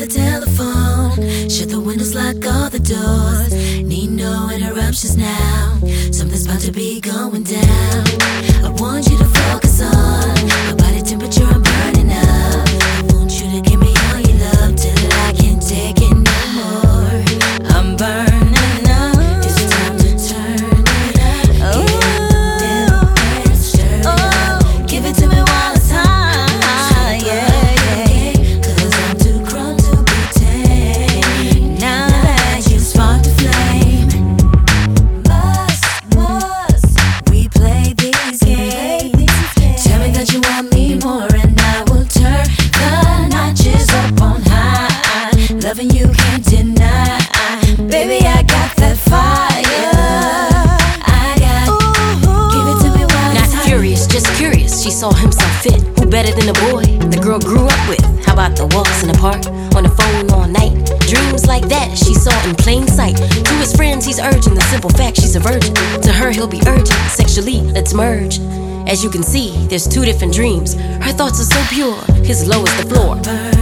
the telephone. Shut the windows, lock all the doors. Need no interruptions now. Something's about to be going down. I want you to focus on my body temperature. I'm burning up. I want you to give me all your love till I can't take it no more. I'm burning up. It's time to turn it up. Give it to me while it's hot. Yeah. 'Cause I'm too grown to be tamed. Now that you sparked the flame, must we play these games? Tell me that you want me more, and I will turn the notches up on high. Loving you can't deny. Baby, I got that fire. I got. Give it to me while it's hot. Not furious, just curious. She saw himself fit. Who better than the boy the girl grew up with? How about the walks in the park, on the phone all night? Dreams like that she saw in plain sight. To his friends he's urging the simple fact she's a virgin. To her he'll be urgent, sexually let's merge. As you can see, there's two different dreams. Her thoughts are so pure, his low is the floor.